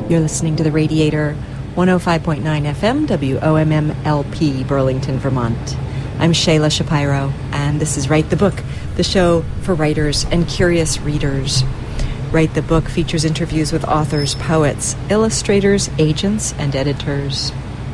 You're listening to The Radiator, 105.9 FM, WOMM LP, Burlington, Vermont. I'm Shayla Shapiro, and this is Write the Book, the show for writers and curious readers. Write the Book features interviews with authors, poets, illustrators, agents, and editors.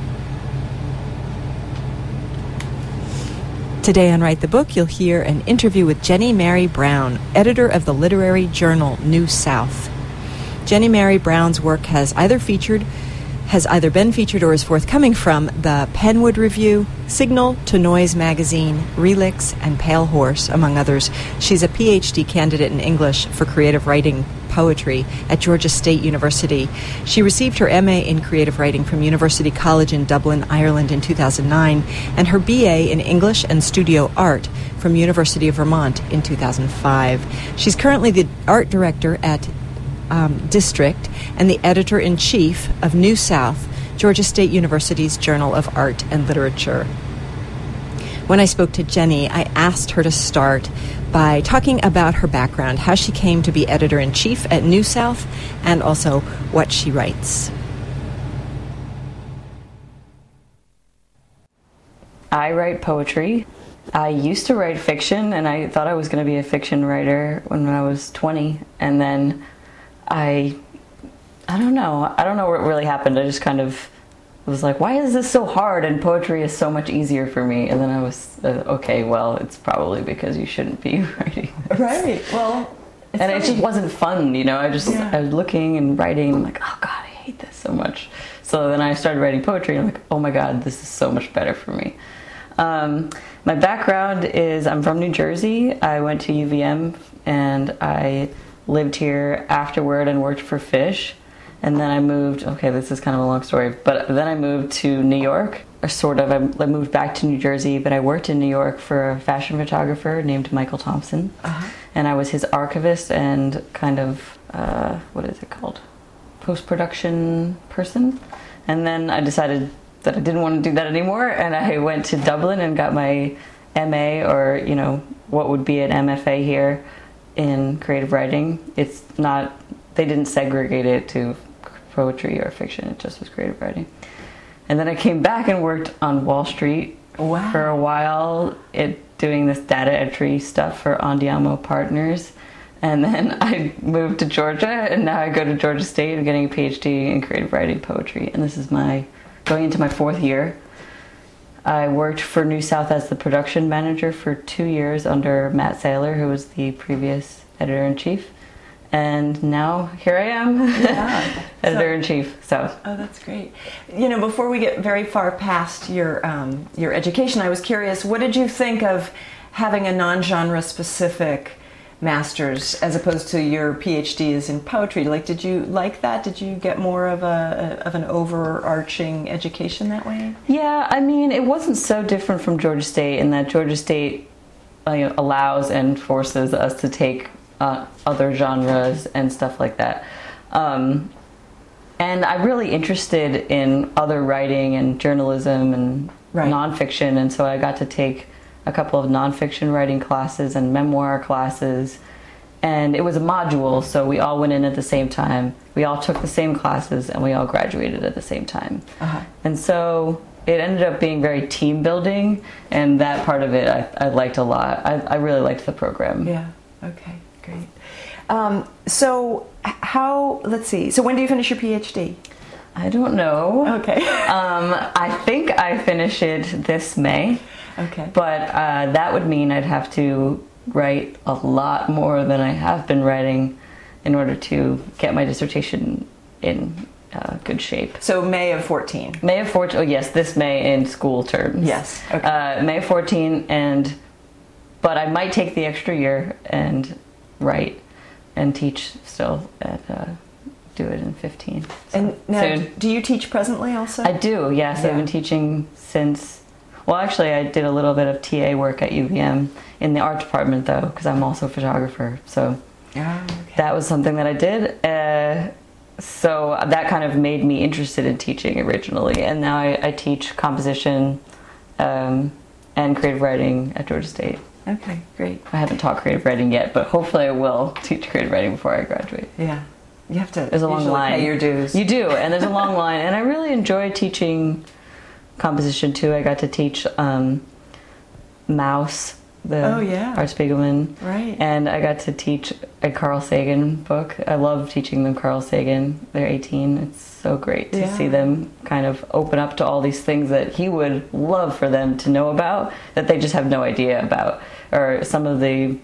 Today on Write the Book, you'll hear an interview with Jenny Mary Brown, editor of the literary journal New South. Jenny Mary Brown's work has either been featured or is forthcoming from the Penwood Review, Signal to Noise magazine, Relix, and Pale Horse, among others. She's a PhD candidate in English for creative writing poetry at Georgia State University. She received her MA in creative writing from University College in Dublin, Ireland in 2009, and her BA in English and studio art from University of Vermont in 2005. She's currently the art director at District and the editor-in-chief of New South, Georgia State University's Journal of Art and Literature. When I spoke to Jenny, I asked her to start by talking about her background, how she came to be editor-in-chief at New South, and also what she writes. I write poetry. I used to write fiction, and I thought I was going to be a fiction writer when I was 20, and then I don't know what really happened. I just kind of was like, why is this so hard and poetry is so much easier for me? And then I was, okay, well, it's probably because you shouldn't be writing this. Right, well, and it just wasn't fun, you know. I was looking and writing, I'm like, oh God, I hate this so much. So then I started writing poetry, and I'm like, oh my God, this is so much better for me. My background is, I'm from New Jersey. I went to UVM, and I lived here afterward and worked for Fish. And then I moved, okay, this is kind of a long story, but then I moved to New York, or sort of. I moved back to New Jersey, but I worked in New York for a fashion photographer named Michael Thompson. And I was his archivist and kind of, what is it called? Post-production person. And then I decided that I didn't want to do that anymore, and I went to Dublin and got my MA, or, you know, what would be an MFA here in creative writing. It's not, they didn't segregate it to poetry or fiction, it just was creative writing. And then I came back and worked on Wall Street for a while, doing this data entry stuff for Andiamo Partners. And then I moved to Georgia, and now I go to Georgia State and getting a PhD in creative writing poetry. And this is going into my 4th year. I worked for New South as the production manager for 2 years under Matt Saylor, who was the previous editor-in-chief. And now here I am, editor-in-chief. So. Oh, that's great. You know, before we get very far past your education, I was curious, what did you think of having a non-genre specific master's as opposed to your PhDs in poetry? Like, did you like that? Did you get more of an overarching education that way? Yeah, I mean, it wasn't so different from Georgia State in that Georgia State allows and forces us to take other genres and stuff like that. And I'm really interested in other writing and journalism and nonfiction, and so I got to take a couple of nonfiction writing classes and memoir classes, and it was a module, so we all went in at the same time. We all took the same classes, and we all graduated at the same time. And so it ended up being very team building, and that part of it I liked a lot. I really liked the program. Yeah, okay, great. So when do you finish your PhD? I don't know. Okay. I think I finish it this May. Okay. But that would mean I'd have to write a lot more than I have been writing in order to get my dissertation in good shape. So May of 14. May of 14. Oh yes, this May in school terms. Yes. Okay. May of 14, but I might take the extra year and write and teach still at do it in 15. So and now, soon. Do you teach presently also? I do. Yes, yeah. I've been teaching since. Well, actually, I did a little bit of TA work at UVM in the art department, though, because I'm also a photographer. So that was something that I did. So that kind of made me interested in teaching originally. And now I teach composition and creative writing at Georgia State. Okay, great. I haven't taught creative writing yet, but hopefully I will teach creative writing before I graduate. Yeah. You have to there's a long usually line. pay your dues. You do, and there's a long line. And I really enjoy teaching composition too. I got to teach Mouse, the Art Spiegelman. Right. And I got to teach a Carl Sagan book. I love teaching them Carl Sagan. They're 18. It's so great to see them kind of open up to all these things that he would love for them to know about that they just have no idea about. Or some of the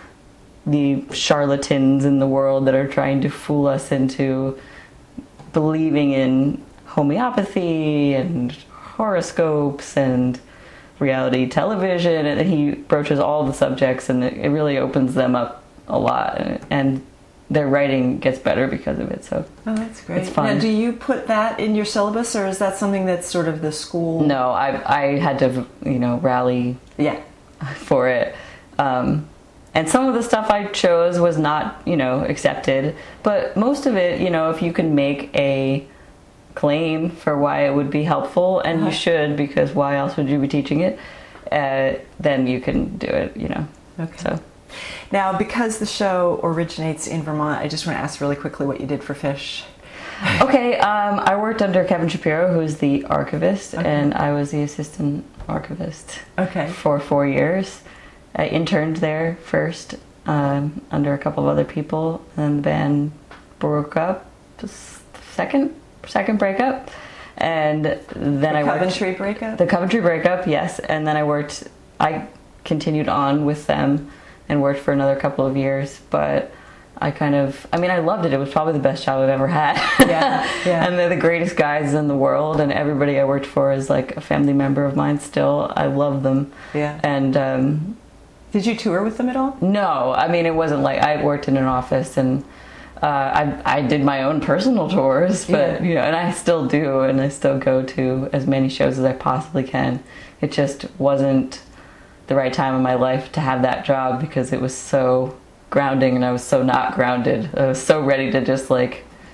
charlatans in the world that are trying to fool us into believing in homeopathy and horoscopes and reality television, and he broaches all the subjects, and it really opens them up a lot, and their writing gets better because of it. So that's great. It's fun. Now, do you put that in your syllabus, or is that something that's sort of the school? No, I had to rally for it, and some of the stuff I chose was not accepted, but most of it, if you can make a claim for why it would be helpful, and you should, because why else would you be teaching it, then you can do it. Okay. So now, because the show originates in Vermont, I just want to ask really quickly what you did for Fish. Okay, I worked under Kevin Shapiro, who's the archivist, and I was the assistant archivist for 4 years. I interned there first under a couple of other people, and the band broke up. Second breakup, and then I worked... Coventry breakup? The Coventry breakup, yes. And then I continued on with them and worked for another couple of years, but I loved it. It was probably the best job I've ever had. Yeah. And they're the greatest guys in the world, and everybody I worked for is like a family member of mine still. I love them. Yeah. And did you tour with them at all? No, it wasn't like I worked in an office, and I did my own personal tours, but and I still do, and I still go to as many shows as I possibly can. It just wasn't the right time in my life to have that job because it was so grounding, and I was so not grounded. I was so ready to just go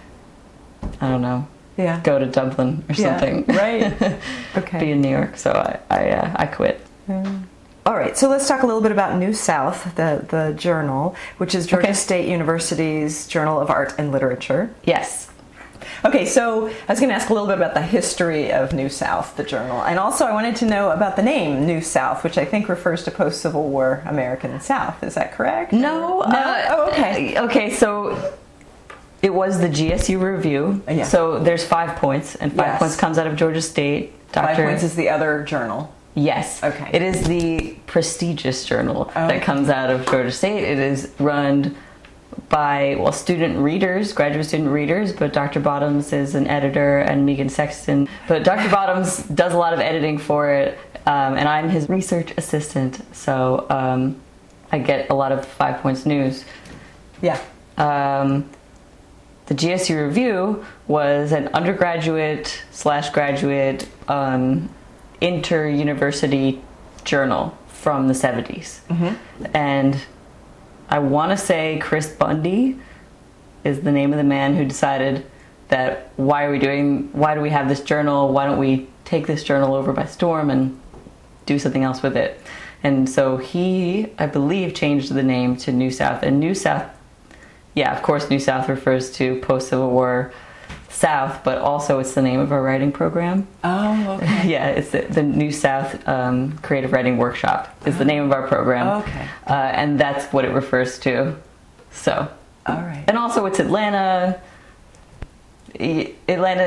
to Dublin or something. Right. Okay. Be in New York, so I quit. All right, so let's talk a little bit about New South, the journal, which is Georgia State University's Journal of Art and Literature. Yes. Okay, so I was going to ask a little bit about the history of New South, the journal, and also I wanted to know about the name New South, which I think refers to post-Civil War American South. Is that correct? No. Okay. Okay, so it was the GSU Review. Yeah. So there's 5 points, and 5 points comes out of Georgia State. 5 points is the other journal. Yes. Okay. It is the prestigious journal that comes out of Georgia State. It is run by, student readers, graduate student readers, but Dr. Bottoms is an editor, and Megan Sexton. But Dr. Bottoms does a lot of editing for it, and I'm his research assistant, so I get a lot of 5 Points news. Yeah. The GSU Review was an undergraduate/graduate inter-university journal from the 70s. And I want to say Chris Bundy is the name of the man who decided that why do we have this journal? Why don't we take this journal over by storm and do something else with it? And so he, I believe, changed the name to New South. And New South, of course, New South refers to post-Civil War South, but also it's the name of our writing program. Oh, okay. It's the New South Creative Writing Workshop is the name of our program. Okay. And that's what it refers to. So. All right. And also it's Atlanta. Atlanta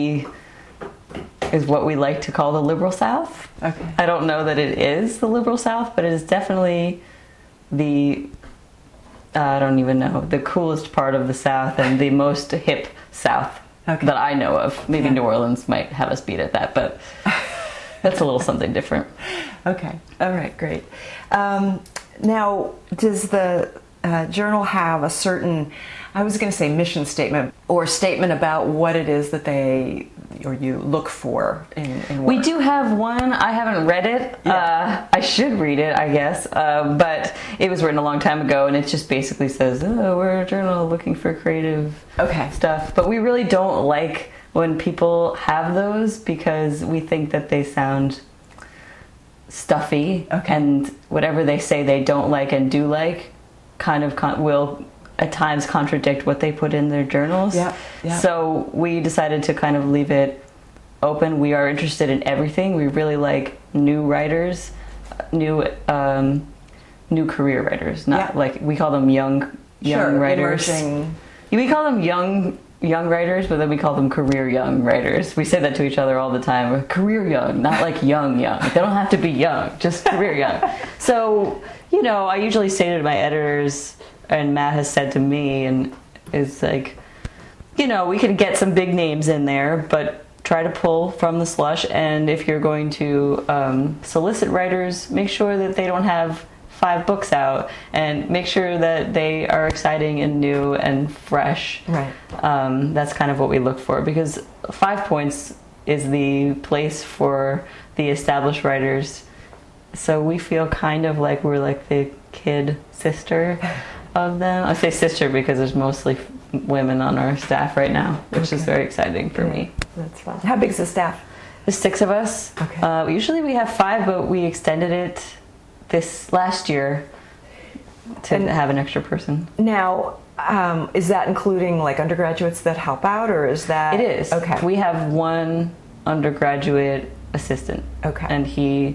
is what we like to call the liberal South. Okay. I don't know that it is the liberal South, but it is definitely the I don't even know, the coolest part of the South and the most hip South that I know of. Maybe New Orleans might have us beat at that, but that's a little something different. Okay. All right, great. Now, does the journal have a certain, I was going to say mission statement, or statement about what it is that you look for in work? We do have one. I haven't read it. I should read it, I guess. But it was written a long time ago, and it just basically says, we're a journal looking for creative stuff. But we really don't like when people have those because we think that they sound stuffy, and whatever they say they don't like and do like kind of will at times contradict what they put in their journals. Yeah, yeah. So we decided to kind of leave it open. We are interested in everything. We really like new writers, new career writers. Not like, we call them young writers. Emerging. We call them young writers, but then we call them career young writers. We say that to each other all the time. Career young, not like young. They don't have to be young, just career young. So, I usually say to my editors, and Matt has said to me, and is like, we could get some big names in there, but try to pull from the slush. And if you're going to solicit writers, make sure that they don't have 5 books out, and make sure that they are exciting and new and fresh. Right. That's kind of what we look for, because 5 Points is the place for the established writers. So we feel kind of like we're like the kid sister of them. I say sister because there's mostly women on our staff right now, which is very exciting for me. That's fun. How big is the staff? There's 6 of us. Okay. Usually we have 5, but we extended it this last year to have an extra person. Now, is that including like undergraduates that help out, or is that? It is. Okay. We have 1 undergraduate assistant. Okay. And he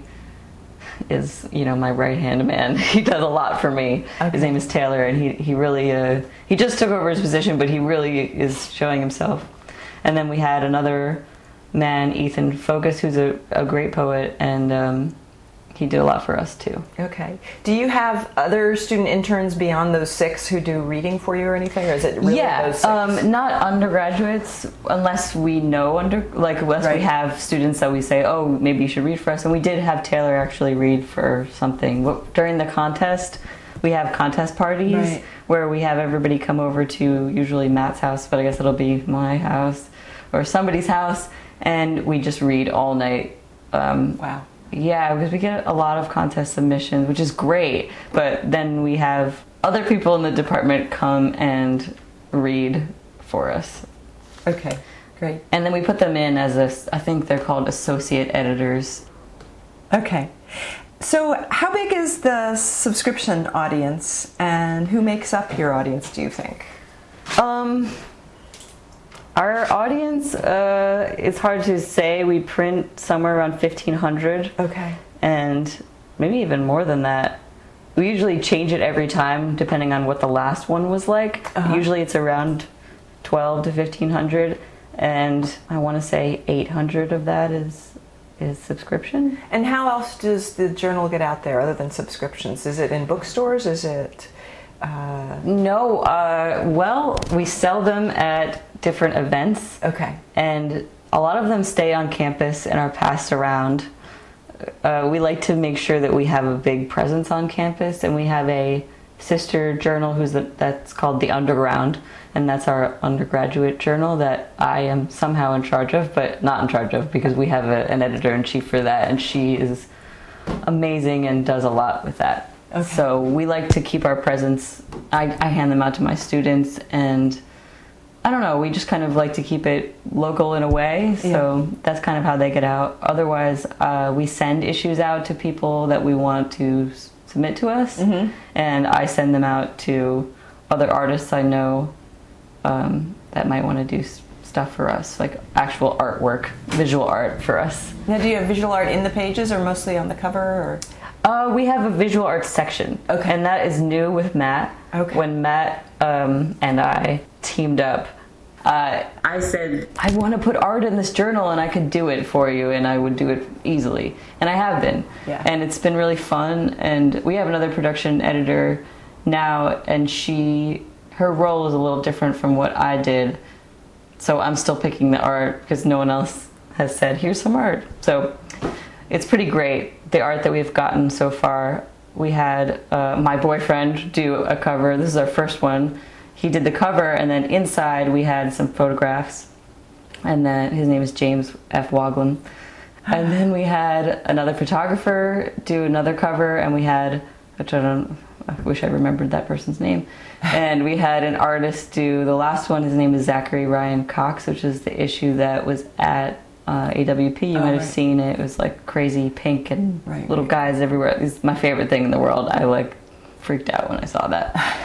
is, my right-hand man. He does a lot for me. Okay. His name is Taylor, and he really, he just took over his position, but he really is showing himself. And then we had another man, Ethan Focus, who's a great poet, and he did a lot for us too. Okay. Do you have other student interns beyond those 6 who do reading for you or anything, or is it really those 6? Not undergraduates, unless we know unless we have students that we say, oh, maybe you should read for us. And we did have Taylor actually read for something during the contest. We have contest parties where we have everybody come over to usually Matt's house, but I guess it'll be my house or somebody's house, and we just read all night. Wow. Yeah, because we get a lot of contest submissions, which is great, but then we have other people in the department come and read for us. Okay, great. And then we put them in as I think they're called associate editors. Okay. So how big is the subscription audience, and who makes up your audience, do you think? Our audience, it's hard to say. We print somewhere around 1,500. Okay. And maybe even more than that. We usually change it every time, depending on what the last one was like. Usually it's around 1,200 to 1,500. And I want to say 800 of that is subscription. And how else does the journal get out there other than subscriptions? Is it in bookstores? Is it... No. Well, we sell them at different events. Okay. And a lot of them stay on campus and are passed around. We like to make sure that we have a big presence on campus, and we have a sister journal that's called The Underground, and that's our undergraduate journal that I am somehow in charge of, but not in charge of because we have an editor-in-chief for that, and she is amazing and does a lot with that. Okay. So we like to keep our presence. I hand them out to my students, and I don't know, we just kind of like to keep it local in a way, so that's kind of how they get out. Otherwise, we send issues out to people that we want to submit to us, and I send them out to other artists I know that might want to do stuff for us, like actual artwork, visual art for us. Now, do you have visual art in the pages or mostly on the cover? Or? We have a visual arts section, and that is new with Matt. When Matt and I teamed up, I said, I want to put art in this journal and I could do it for you, and I would do it easily. And I have been. Yeah. And it's been really fun. And we have another production editor now, and her role is a little different from what I did. So I'm still picking the art because no one else has said, here's some art. So it's pretty great, the art that we've gotten so far. We had my boyfriend do a cover. This is our first one. He did the cover, and then inside we had some photographs, and then his name is James F. Woglen. And then we had another photographer do another cover, and we had, I wish I remembered that person's name, and we had an artist do the last one. His name is Zachary Ryan Cox, which is the issue that was at AWP. You might have seen it. It was like crazy pink and little guys everywhere. It's my favorite thing in the world. I freaked out when I saw that.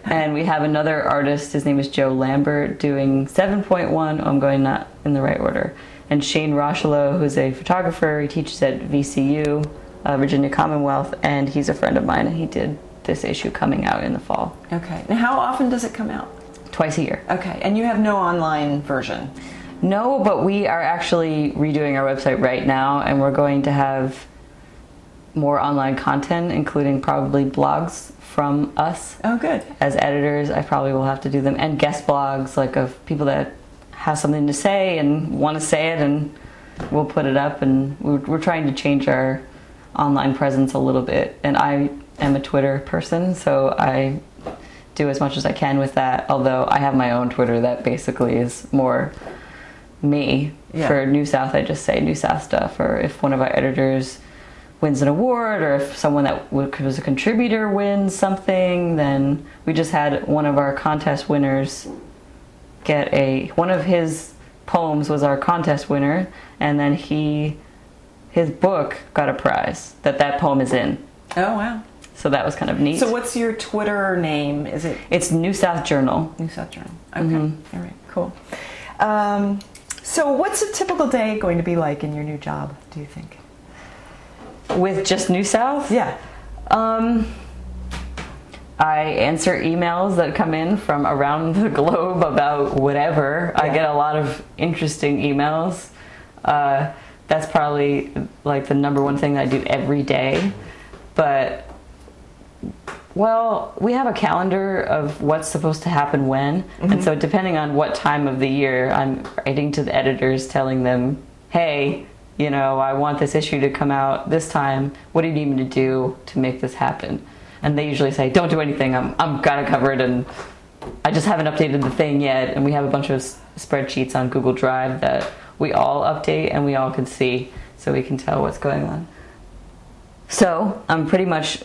And we have another artist, his name is Joe Lambert, doing 7.1. I'm going not in the right order. And Shane Rocheleau, who's a photographer, he teaches at VCU, Virginia Commonwealth, and he's a friend of mine, and he did this issue coming out in the fall. Okay. Now, how often does it come out? Twice a year. Okay. And you have no online version? No, but we are actually redoing our website right now, and we're going to have more online content, including probably blogs from us. Oh, good. As editors, I probably will have to do them, and guest blogs, like of people that have something to say and want to say it, and we'll put it up. And we're trying to change our online presence a little bit. And I am a Twitter person, so I do as much as I can with that, although I have my own Twitter that basically is more me. Yeah. For New South, I just say New South stuff, or if one of our editors wins an award, or if someone that was a contributor wins something, then we just had one of our contest winners get one of his poems was our contest winner, and then his book got a prize that poem is in. Oh, wow. So that was kind of neat. So what's your Twitter name? It's New South Journal. New South Journal. Okay. All right, cool. So what's a typical day going to be like in your new job, do you think? With just New South? Yeah. I answer emails that come in from around the globe about whatever. Yeah. I get a lot of interesting emails. That's probably like the number one thing that I do every day. But, well, we have a calendar of what's supposed to happen when. Mm-hmm. And so depending on what time of the year, I'm writing to the editors telling them, hey, I want this issue to come out this time. What do you need me to do to make this happen? And they usually say, don't do anything. I'm got it covered, and I just haven't updated the thing yet. And we have a bunch of spreadsheets on Google Drive that we all update and we all can see, so we can tell what's going on. So I'm pretty much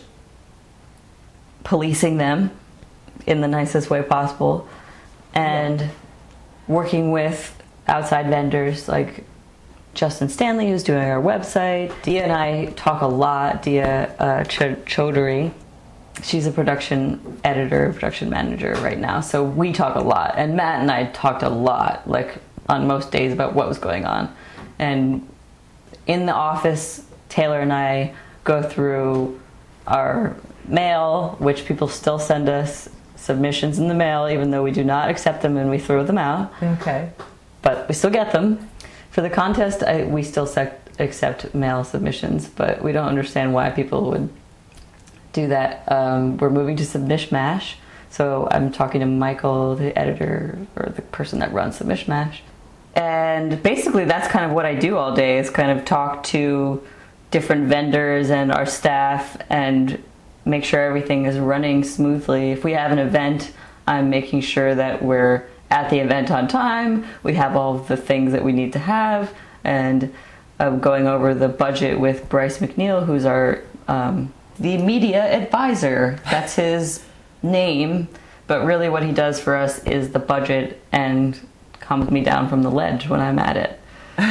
policing them in the nicest way possible, and working with outside vendors like Justin Stanley, who's doing our website. Dia and I talk a lot. Dia Chaudhary, she's a production editor, production manager right now, so we talk a lot. And Matt and I talked a lot, like on most days, about what was going on. And in the office, Taylor and I go through our mail, which people still send us submissions in the mail, even though we do not accept them and we throw them out. Okay. But we still get them. For the contest, we still accept mail submissions, but we don't understand why people would do that. We're moving to Submishmash, so I'm talking to Michael, the editor, or the person that runs Submishmash. And basically that's kind of what I do all day, is kind of talk to different vendors and our staff and make sure everything is running smoothly. If we have an event, I'm making sure that we're at the event on time, we have all the things that we need to have, and going over the budget with Bryce McNeil, who's our the media advisor. That's his name, but really what he does for us is the budget and calms me down from the ledge when I'm at it.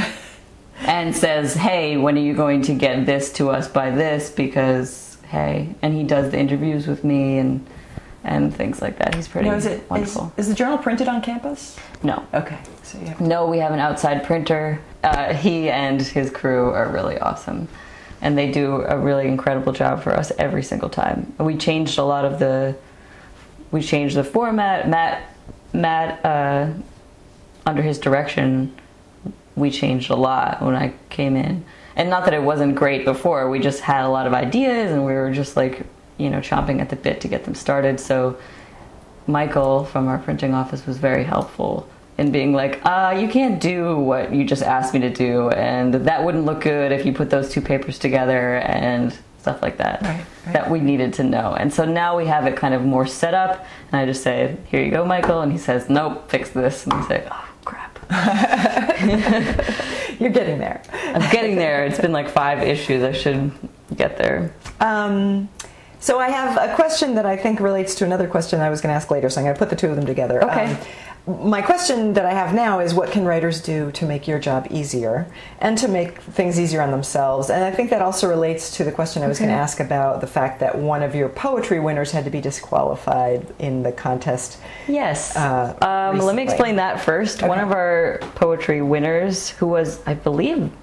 And says, hey, when are you going to get this to us by this? Because, hey, and he does the interviews with me and things like that. He's pretty wonderful. Is the journal printed on campus? No. Okay. So you have No, we have an outside printer. He and his crew are really awesome. And they do a really incredible job for us every single time. We changed a lot of the format. Matt, under his direction, we changed a lot when I came in. And not that it wasn't great before, we just had a lot of ideas and we were just like, chomping at the bit to get them started. So Michael from our printing office was very helpful in being like, you can't do what you just asked me to do, and that wouldn't look good if you put those two papers together, and stuff like that. Right. That we needed to know. And so now we have it kind of more set up, and I just say, here you go, Michael, and he says, nope, fix this, and I say, oh, crap. You're getting there. I'm getting there. It's been like 5 issues. I should get there. So I have a question that I think relates to another question I was going to ask later, so I'm going to put the two of them together. Okay. my question that I have now is, what can writers do to make your job easier and to make things easier on themselves? And I think that also relates to the question I was going to ask about the fact that one of your poetry winners had to be disqualified in the contest. Yes. Let me explain that first. Okay. One of our poetry winners, who was, I believe,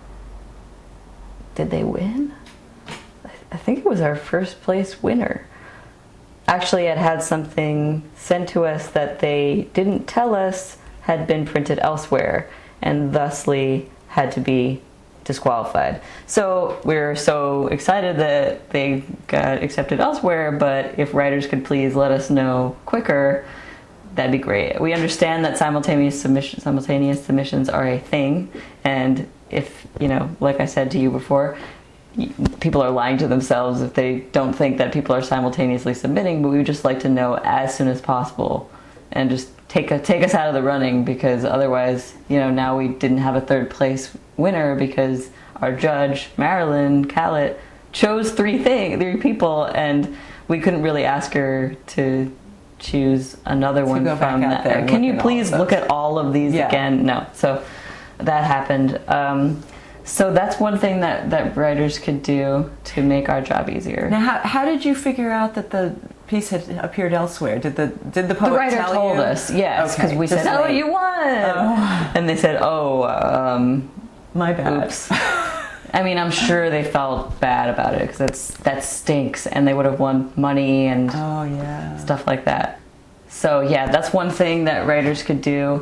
did they win? I think it was our first place winner. Actually, it had something sent to us that they didn't tell us had been printed elsewhere, and thusly had to be disqualified. So we're so excited that they got accepted elsewhere, but if writers could please let us know quicker, that'd be great. We understand that simultaneous submissions are a thing, and if, like I said to you before, people are lying to themselves if they don't think that people are simultaneously submitting, but we would just like to know as soon as possible and just take us out of the running, because otherwise, now we didn't have a third place winner because our judge, Marilyn Callett, chose three people, and we couldn't really ask her to choose another one from that. Can you please look at all of these again? No. So that happened. So that's one thing that writers could do to make our job easier. Now, how did you figure out that the piece had appeared elsewhere? Did the poet the writer tell told you? Us, yes, because we said, "Oh, you won," and they said, "Oh, my bad." Oops. I mean, I'm sure they felt bad about it because that stinks, and they would have won money and stuff like that. So yeah, that's one thing that writers could do.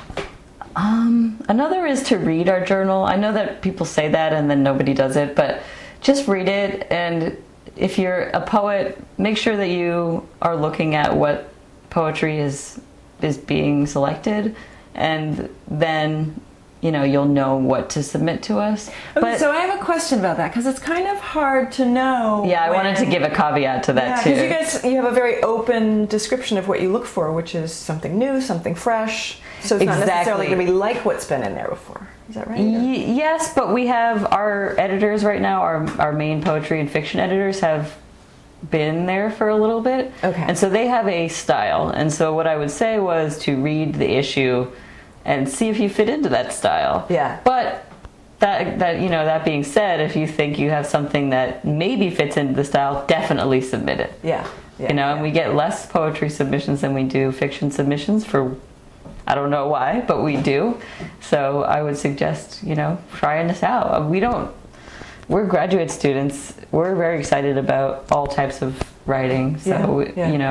Another is to read our journal. I know that people say that and then nobody does it, but just read it. And if you're a poet, make sure that you are looking at what poetry is being selected, and then you'll know what to submit to us. Okay, so I have a question about that, because it's kind of hard to know. Yeah, I wanted to give a caveat to that too. Because you have a very open description of what you look for, which is something new, something fresh. So it's not necessarily going to be like what's been in there before. Is that right? Yes, but we have our editors right now, our main poetry and fiction editors have been there for a little bit. Okay. And so they have a style. And so what I would say was to read the issue and see if you fit into that style. Yeah. But that being said, if you think you have something that maybe fits into the style, definitely submit it. Yeah. And we get less poetry submissions than we do fiction submissions for, I don't know why, but we do. So I would suggest, trying this out. We're graduate students. We're very excited about all types of writing. So,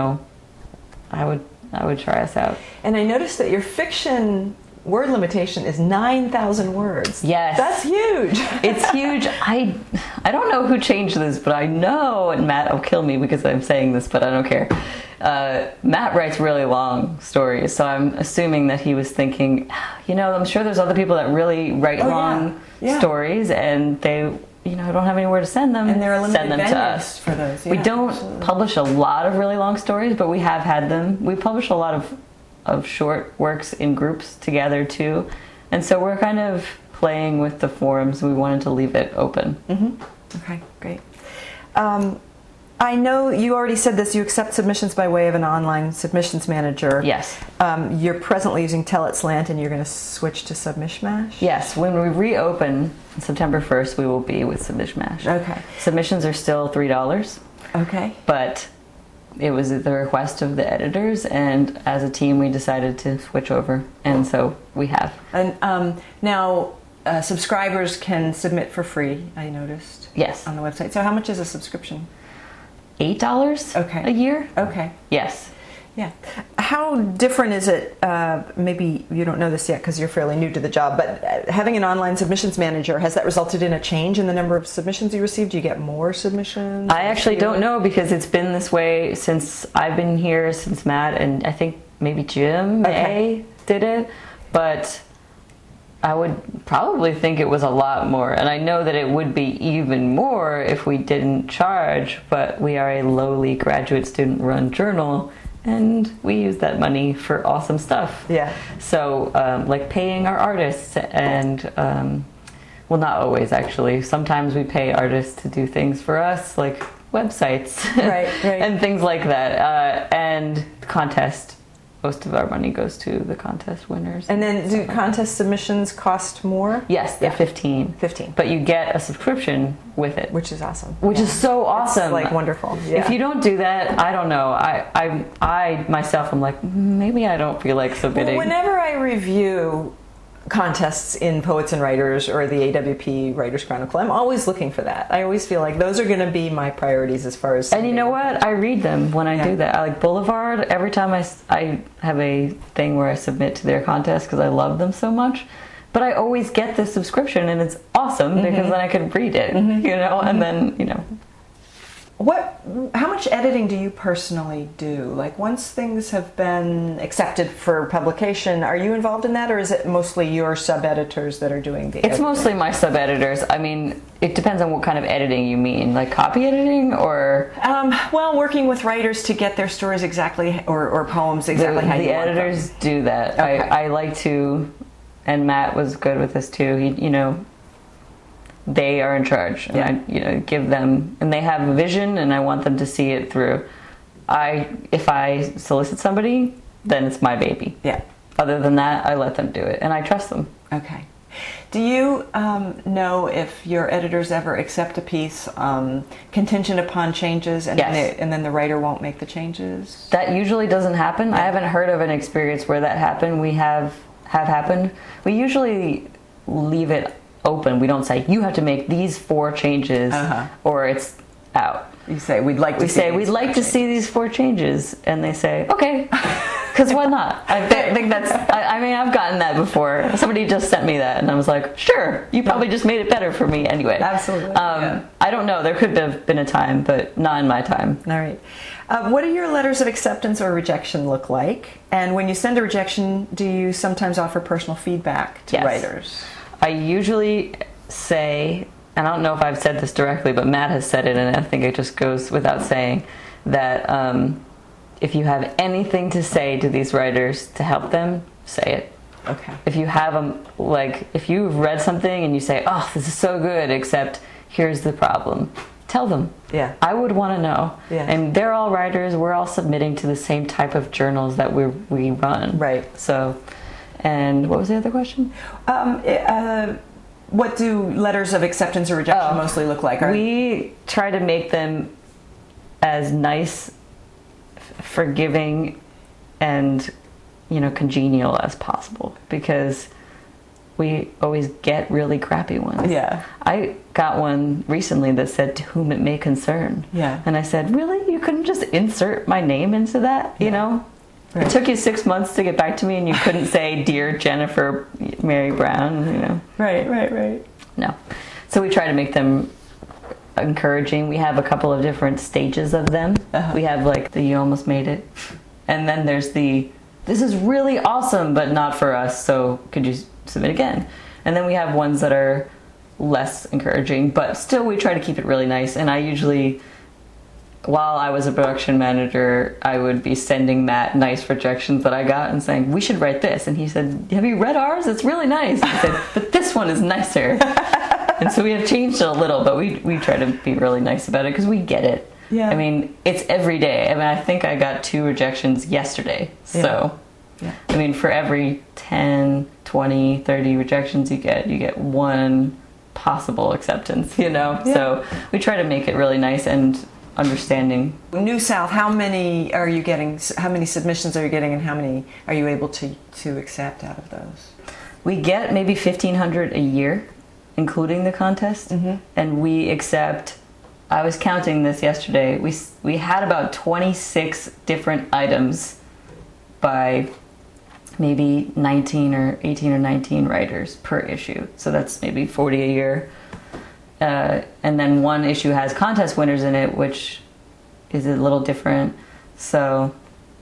I would try us out. And I noticed that your fiction word limitation is 9,000 words. Yes. That's huge. It's huge. I don't know who changed this, but I know, and Matt will kill me because I'm saying this, but I don't care. Matt writes really long stories, so I'm assuming that he was thinking, I'm sure there's other people that really write long stories, and they don't have anywhere to send them. And there are limited send them to us for those. We don't publish a lot of really long stories, but we have had them. We publish a lot of short works in groups together too, and so we're kind of playing with the forums. We wanted to leave it open. Mm-hmm. Okay, great. I know you already said this, you accept submissions by way of an online submissions manager. Yes. You're presently using Tell It Slant, and you're going to switch to Submishmash? Yes, when we reopen September 1st, we will be with Submishmash. Okay. Submissions are still $3. Okay. But it was at the request of the editors, and as a team we decided to switch over, and so we have. And now subscribers can submit for free, I noticed. Yes. On the website. So how much is a subscription? $8 a year? Okay. Yes. Yeah. How different is it, maybe you don't know this yet because you're fairly new to the job, but having an online submissions manager, has that resulted in a change in the number of submissions you receive? Do you get more submissions? I actually don't know, because it's been this way since I've been here, since Matt, and I think maybe Jim May did it, but I would probably think it was a lot more, and I know that it would be even more if we didn't charge, but we are a lowly graduate student run journal, and we use that money for awesome stuff. Yeah. So like paying our artists, and well, not always actually, sometimes we pay artists to do things for us, like websites right. and things like that, and contest most of our money goes to the contest winners. And then do contest submissions cost more? Yes, they're 15. 15. But you get a subscription with it. Which is awesome. Which is so awesome. It's like wonderful. Yeah. If you don't do that, I don't know. I myself, I'm like, maybe I don't feel like submitting. Well, whenever I review contests in Poets and Writers or the AWP Writers Chronicle, I'm always looking for that. I always feel like those are going to be my priorities as far as... And you know what? I read them when I do that. I like Boulevard. Every time I have a thing where I submit to their contest because I love them so much. But I always get the subscription, and it's awesome because then I can read it, you know, and then, you know. How much editing do you personally do? Like, once things have been accepted for publication, are you involved in that, or is it mostly your sub-editors that are doing the editing? It's mostly my sub-editors. I mean, it depends on what kind of editing you mean, like copy editing or... well, working with writers to get their stories exactly, or poems exactly how you want them. The editors do that. Okay. I like to, and Matt was good with this too, he, you know, they are in charge, and I, you know, give them, and they have a vision, and I want them to see it through. If I solicit somebody, then it's my baby. Yeah. Other than that, I let them do it, and I trust them. Okay. Do you know if your editors ever accept a piece contingent upon changes, and, and then the writer won't make the changes? That usually doesn't happen. I haven't heard of an experience where that happened. We have happened. We usually leave it open. We don't say you have to make these 4 changes or it's out. You say we'd like to see these 4 changes, and they say okay, because why not? I think that's. I mean, I've gotten that before. Somebody just sent me that, and I was like, sure, you probably just made it better for me anyway. Absolutely. I don't know. There could have been a time, but not in my time. All right. What do your letters of acceptance or rejection look like? And when you send a rejection, do you sometimes offer personal feedback to writers? I usually say, and I don't know if I've said this directly, but Matt has said it, and I think it just goes without saying, that if you have anything to say to these writers to help them, say it. Okay. If you have them, like, if you've read something and you say, oh, this is so good, except here's the problem, tell them. Yeah. I would want to know. Yeah. And they're all writers. We're all submitting to the same type of journals that we run. Right. So... And what was the other question? What do letters of acceptance or rejection mostly look like? We try to make them as nice, forgiving, and, you know, congenial as possible, because we always get really crappy ones. Yeah. I got one recently that said, "To whom it may concern." Yeah. And I said, really? You couldn't just insert my name into that, you know? Right. It took you 6 months to get back to me, and you couldn't say, "Dear Jennifer Mary Brown," you know. Right. No. So we try to make them encouraging. We have a couple of different stages of them. We have like the "you almost made it," and then there's the "this is really awesome but not for us, so could you submit again?" And then we have ones that are less encouraging, but still we try to keep it really nice. And I usually, while I was a production manager, I would be sending Matt nice rejections that I got and saying, "We should write this." And he said, "Have you read ours? It's really nice." I said, "But this one is nicer." And so we have changed it a little, but we try to be really nice about it because we get it. Yeah. I mean, it's every day. I mean, I think I got 2 rejections yesterday. So, I mean, for every 10, 20, 30 rejections you get 1 possible acceptance, you know? Yeah. So we try to make it really nice and understanding. New South, how many are you getting? How many submissions are you getting, and how many are you able to accept out of those? We get maybe 1,500 a year, including the contest, and we accept. I was counting this yesterday. We had about 26 different items by maybe 19 or 18 or 19 writers per issue. So that's maybe 40 a year. And then 1 issue has contest winners in it, which is a little different. So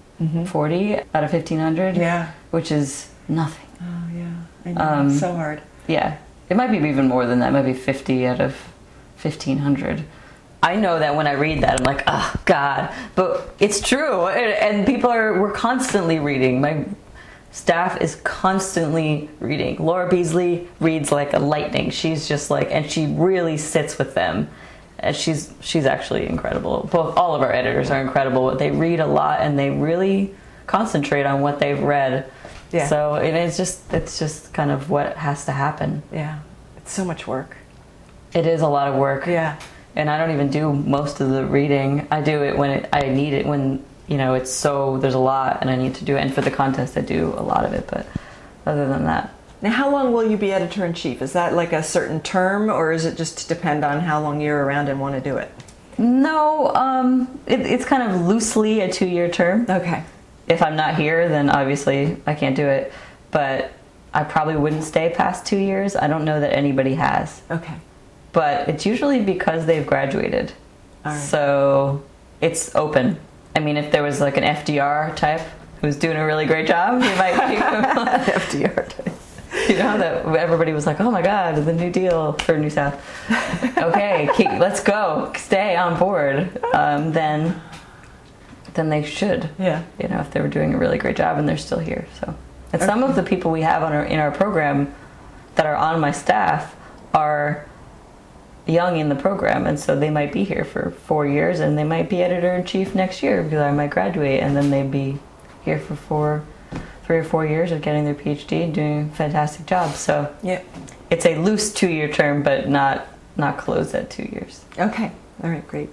40 out of 1,500, which is nothing. Oh yeah, I know. It's so hard. Yeah, it might be even more than that. It might be 50 out of 1,500. I know that when I read that, I'm like, oh God, but it's true, and we're constantly reading. My staff is constantly reading. Laura Beasley reads like a lightning. She's just like, and she really sits with them. And she's actually incredible. All of our editors are incredible. They read a lot, and they really concentrate on what they've read. Yeah. So it's just kind of what has to happen. Yeah. It's so much work. It is a lot of work. Yeah. And I don't even do most of the reading. I do it when I need it, when, it's so, there's a lot and I need to do it. And for the contest, I do a lot of it. But other than that. Now, how long will you be editor-in-chief? Is that like a certain term, or is it just depend on how long you're around and want to do it? No, it's kind of loosely a 2-year term. Okay. If I'm not here, then obviously I can't do it. But I probably wouldn't stay past 2 years. I don't know that anybody has. Okay. But it's usually because they've graduated. All right. So it's open. I mean, if there was like an FDR type who's doing a really great job, he might be FDR type. That everybody was like, oh my God, the New Deal for New South. Okay, let's go. Stay on board. Then they should. Yeah. If they were doing a really great job and they're still here. So, and some of the people we have in our program that are on my staff are young in the program, and so they might be here for 4 years, and they might be editor-in-chief next year because I might graduate, and then they'd be here for 3 or 4 years of getting their PhD and doing a fantastic job. So yeah, it's a loose 2-year term, but not closed at 2 years. Okay. All right, great.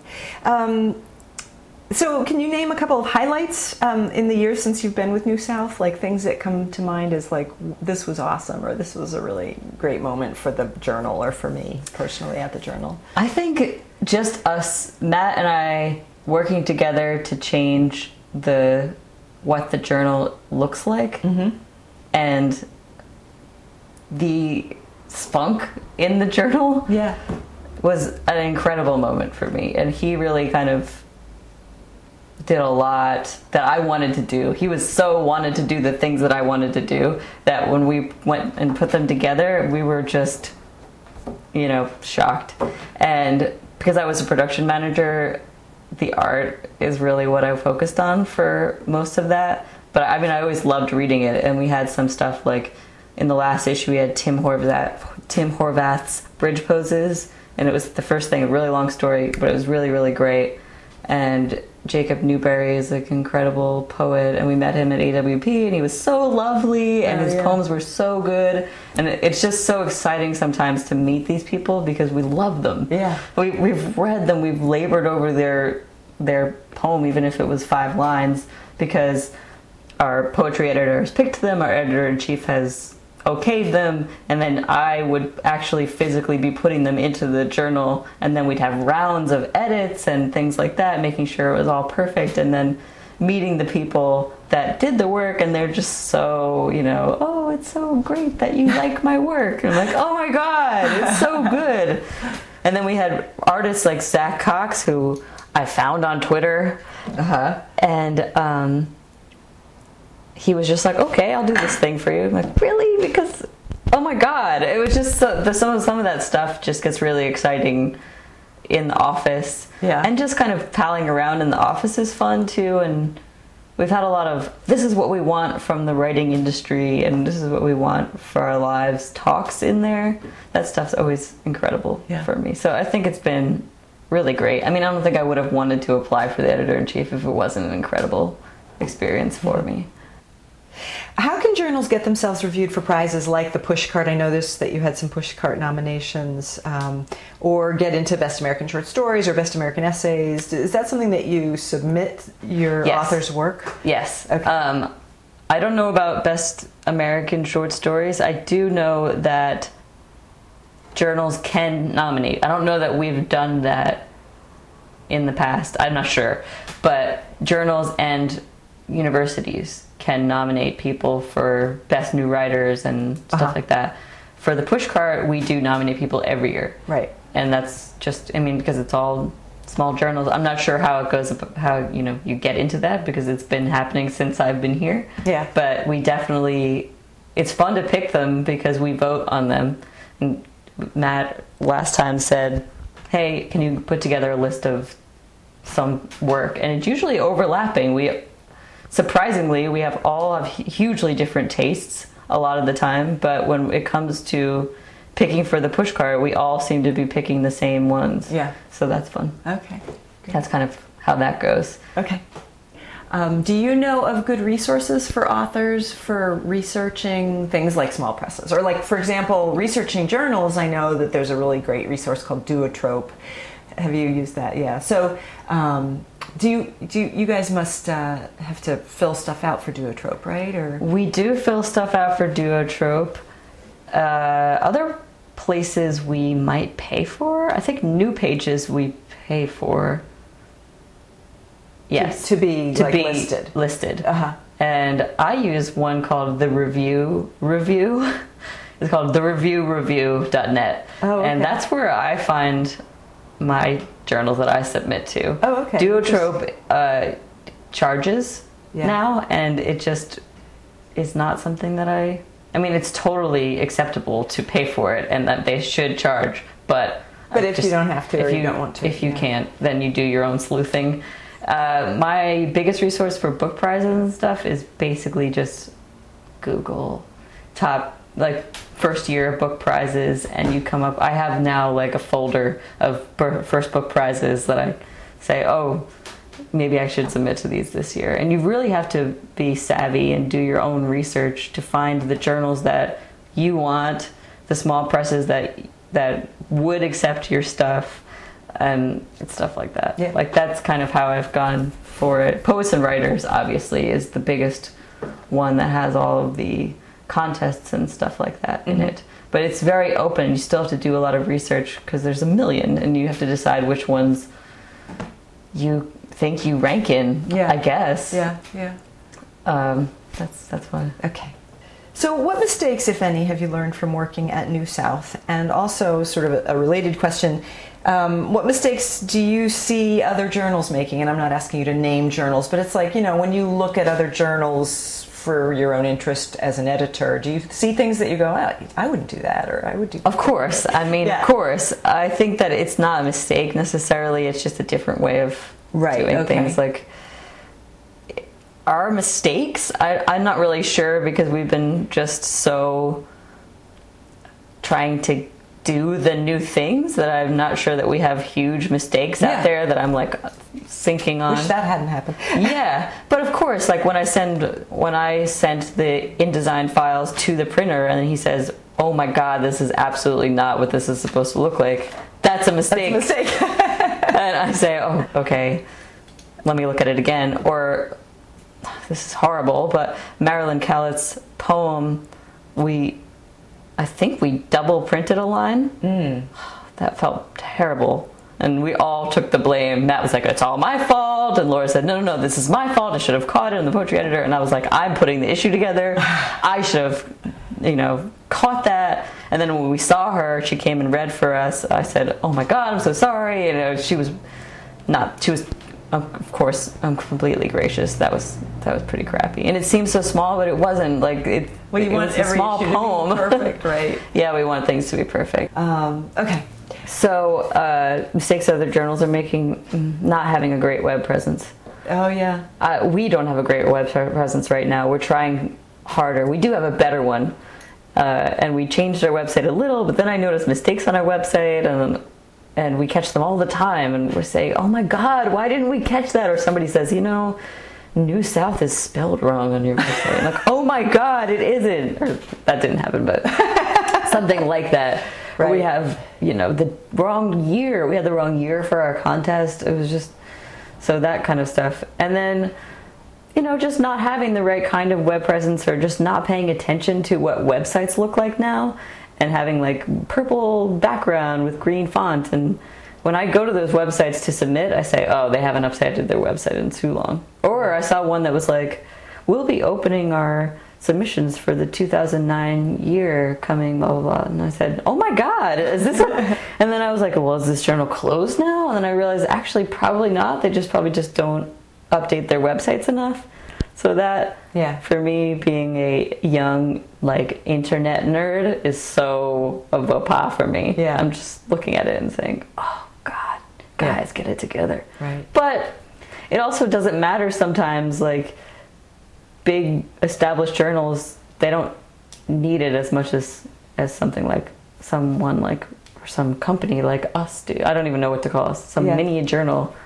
So can you name a couple of highlights in the years since you've been with New South, like things that come to mind as like, this was awesome, or this was a really great moment for the journal, or for me personally at the journal? I think just us, Matt and I, working together to change what the journal looks like, and the spunk in the journal was an incredible moment for me. And he really kind of did a lot that I wanted to do. He was so wanted to do the things that I wanted to do that when we went and put them together, we were just, shocked. And because I was a production manager, the art is really what I focused on for most of that. But I mean, I always loved reading it, and we had some stuff like in the last issue we had Tim Horvath's bridge poses, and it was the first thing, a really long story, but it was really, really great. And Jacob Newberry is an incredible poet, and we met him at AWP, and he was so lovely, and his poems were so good. And it's just so exciting sometimes to meet these people because we love them. Yeah, we've read them, we've labored over their poem, even if it was 5 lines, because our poetry editor has picked them, our editor-in-chief has okayed them, and then I would actually physically be putting them into the journal, and then we'd have rounds of edits and things like that, making sure it was all perfect, and then meeting the people that did the work, and they're just so, oh, it's so great that you like my work. And I'm like, oh my God, it's so good. And then we had artists like Zach Cox, who I found on Twitter, and he was just like, okay, I'll do this thing for you. I'm like, really? Because, oh my God, it was just some of that stuff just gets really exciting in the office. Yeah. And just kind of palling around in the office is fun too. And we've had a lot of, this is what we want from the writing industry, and this is what we want for our lives talks in there. That stuff's always incredible for me. So I think it's been really great. I mean, I don't think I would have wanted to apply for the editor-in-chief if it wasn't an incredible experience for me. How can journals get themselves reviewed for prizes like the Pushcart? I noticed that you had some Pushcart nominations, or get into Best American Short Stories or Best American Essays. Is that something that you submit your author's work? Yes. Okay. I don't know about Best American Short Stories. I do know that journals can nominate. I don't know that we've done that in the past. I'm not sure. But journals and universities can nominate people for best new writers and stuff like that. For the Pushcart, we do nominate people every year. Right. And that's just, because it's all small journals. I'm not sure how it goes, how, you get into that, because it's been happening since I've been here. Yeah. But we definitely, it's fun to pick them because we vote on them. And Matt last time said, hey, can you put together a list of some work? And it's usually overlapping. Surprisingly, we have all have hugely different tastes a lot of the time, but when it comes to picking for the Pushcart, we all seem to be picking the same ones. Yeah. So that's fun. Okay. That's kind of how that goes. Okay. Do you know of good resources for authors for researching things like small presses? Or like, for example, researching journals, I know that there's a really great resource called Duotrope. Have you used that? Yeah. So you guys must have to fill stuff out for Duotrope, right? Or we do fill stuff out for Duotrope. Other places we might pay for, I think New Pages we pay for. Yes, to be listed. And I use one called the Review. It's called thereviewreview.net. Oh, okay. And that's where I find my journals that I submit to. Oh, okay. Duotrope charges now, and it just is not something that I mean, it's totally acceptable to pay for it, and that they should charge. But if you don't have to, or you don't want to, if you can't, then you do your own sleuthing. My biggest resource for book prizes and stuff is basically just Google top, like, first year book prizes, and you come up. I have now like a folder of first book prizes that I say, oh, maybe I should submit to these this year. And you really have to be savvy and do your own research to find the journals that you want, the small presses that would accept your stuff, and stuff like that. Yeah. Like, that's kind of how I've gone for it. Poets and Writers, obviously, is the biggest one that has all of the contests and stuff like that in it. But it's very open. You still have to do a lot of research because there's a million, and you have to decide which ones you think you rank in, I guess. Yeah. That's fun. Okay. So what mistakes, if any, have you learned from working at New South? And also, sort of a related question, what mistakes do you see other journals making? And I'm not asking you to name journals, but it's like, when you look at other journals for your own interest as an editor, do you see things that you go, I wouldn't do that, or I would do that? Of course. I mean, of course. I think that it's not a mistake necessarily. It's just a different way of doing things. Like, our mistakes, I'm not really sure, because we've been just so trying to do the new things that I'm not sure that we have huge mistakes out there that I'm like sinking on. Wish that hadn't happened. Yeah, but of course, like when I sent the InDesign files to the printer, and then he says, "Oh my God, this is absolutely not what this is supposed to look like." That's a mistake. That's a mistake. And I say, "Oh, okay, let me look at it again." Or, this is horrible, but Marilyn Callett's poem, I think we double printed a line. That felt terrible. And we all took the blame. Matt was like, "It's all my fault." And Laura said, no, this is my fault. I should have caught it in the poetry editor. And I was like, I'm putting the issue together. I should have, caught that. And then when we saw her, she came and read for us. I said, "Oh my God, I'm so sorry." And she was, of course, completely gracious. That was pretty crappy. And it seems so small, but it wasn't. Like, it was a small poem. To be perfect, right? Yeah, we want things to be perfect. Okay. So, mistakes other journals are making, not having a great web presence. Oh, yeah. We don't have a great web presence right now. We're trying harder. We do have a better one. And we changed our website a little, but then I noticed mistakes on our website, and we catch them all the time, and we're saying, "Oh my God, why didn't we catch that?" Or somebody says, "New South is spelled wrong on your website." I'm like, "Oh my God, it isn't." Or, that didn't happen, but something like that. Right. We have, the wrong year. We had the wrong year for our contest. It was just, so that kind of stuff. And then, just not having the right kind of web presence, or just not paying attention to what websites look like now, and having like purple background with green font. And when I go to those websites to submit, I say, "Oh, they haven't updated their website in too long." Or I saw one that was like, "We'll be opening our submissions for the 2009 year coming, blah, blah, blah." And I said, "Oh my God, is this And then I was like, "Well, is this journal closed now?" And then I realized, actually, probably not. They probably just don't update their websites enough. So that, for me, being a young, internet nerd, is so a faux pas for me. Yeah. I'm just looking at it and saying, "Oh God, guys, get it together." Right. But it also doesn't matter sometimes. Big established journals, they don't need it as much as something like someone or some company like us do. I don't even know what to call us. Some mini journal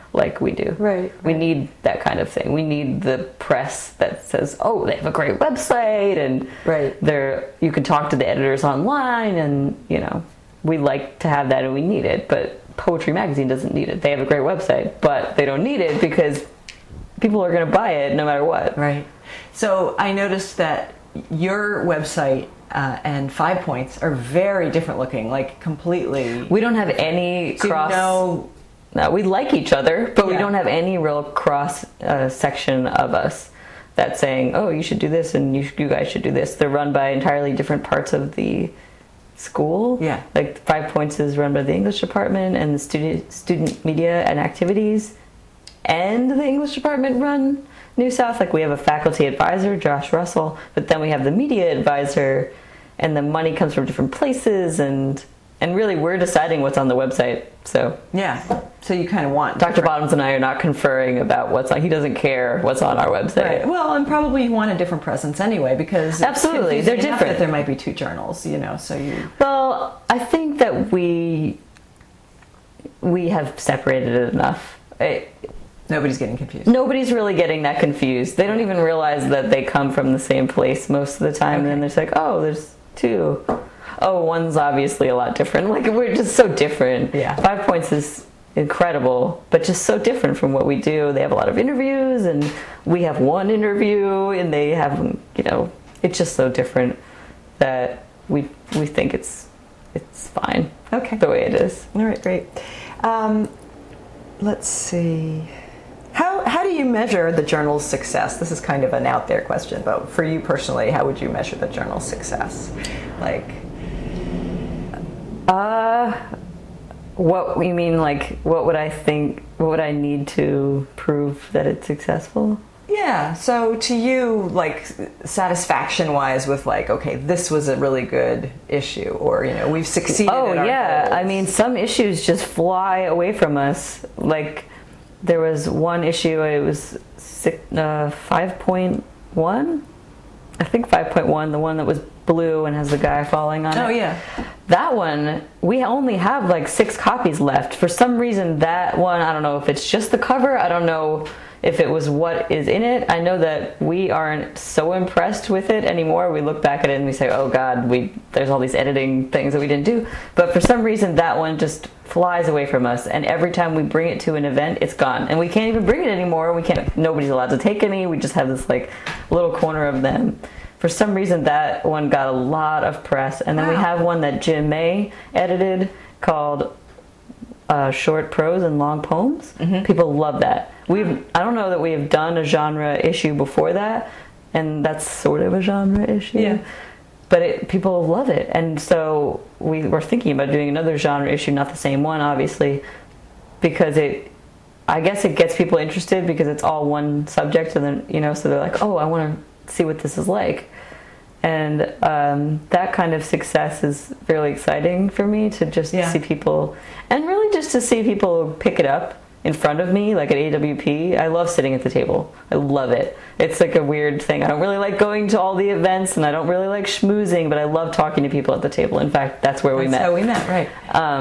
like we do. Right. We need that kind of thing. We need the press that says, oh, they have a great website, and you can talk to the editors online, and, you know, we like to have that and we need it, but Poetry Magazine doesn't need it. They have a great website, but they don't need it because people are going to buy it no matter what. Right. So I noticed that your website and 5 Points are very different looking, like completely. We don't have any cross. No, we like each other, but we don't have any real cross section of us that's saying, oh, you should do this and you guys should do this. They're run by entirely different parts of the school. Yeah. Like 5 Points is run by the English department, and the student media and activities and the English department run New South. Like we have a faculty advisor, Josh Russell, but then we have the media advisor, and the money comes from different places, and really we're deciding what's on the website. So yeah, so you kind of want Dr. Bottoms and I are not conferring about what's on. He doesn't care what's on our website. Right. Well, and probably you want a different presence anyway, because absolutely they're different. That there might be two journals, you know. So you. Well, I think that we have separated it enough. Nobody's getting confused. Nobody's really getting that confused. They don't even realize that they come from the same place most of the time. Okay. And then there's like, oh, there's two. Oh, one's obviously a lot different. Like, we're just so different. Yeah. 5 Points is incredible, but just so different from what we do. They have a lot of interviews, and we have one interview, and they have, you know, it's just so different that we think it's fine. Okay. The way it is. All right, great. Let's see. How do you measure the journal's success? This is kind of an out there question, but for you personally, how would you measure the journal's success? Like, what you mean? Like, what would I think? What would I need to prove that it's successful? Yeah. So to you, like, satisfaction-wise, with like, okay, this was a really good issue, or, you know, we've succeeded. Oh, in our yeah. goals. I mean, some issues just fly away from us. Like, there was one issue. It was 5.1. I think 5.1, the one that was blue and has the guy falling on it. Oh, yeah. That one, we only have like 6 copies left. For some reason, that one, I don't know if it's just the cover. I don't know if it was what is in it. I know that we aren't so impressed with it anymore. We look back at it and we say, oh God, there's all these editing things that we didn't do. But for some reason, that one just flies away from us. And every time we bring it to an event, it's gone. And we can't even bring it anymore. Nobody's allowed to take any. We just have this like little corner of them. For some reason, that one got a lot of press. And then we have one that Jim May edited called Short Prose and Long Poems. Mm-hmm. People love that. I don't know that we have done a genre issue before that, and that's sort of a genre issue. Yeah. But people love it. And so we were thinking about doing another genre issue, not the same one, obviously, because I guess it gets people interested because it's all one subject, and then, you know, so they're like, oh, I want to see what this is like. And that kind of success is really exciting for me, to just see people, and really just to see people pick it up in front of me, like at AWP. I love sitting at the table. I love it. It's like a weird thing. I don't really like going to all the events, and I don't really like schmoozing, but I love talking to people at the table. In fact, that's where we met. That's how we met, right.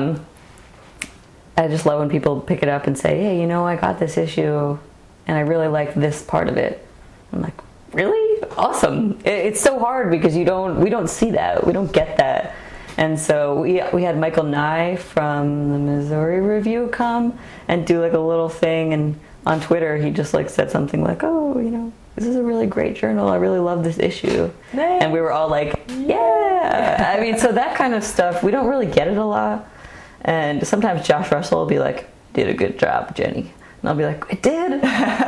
I just love when people pick it up and say, hey, you know, I got this issue, and I really like this part of it. I'm like, really? Awesome. It's so hard because we don't see that. We don't get that. And so we had Michael Nye from the Missouri Review come and do like a little thing, and on Twitter he just like said something like, oh, you know, this is a really great journal. I really love this issue. Nice. And we were all like, yeah. I mean, so that kind of stuff, we don't really get it a lot. And sometimes Josh Russell will be like, did a good job, Jenny. And I'll be like, it did.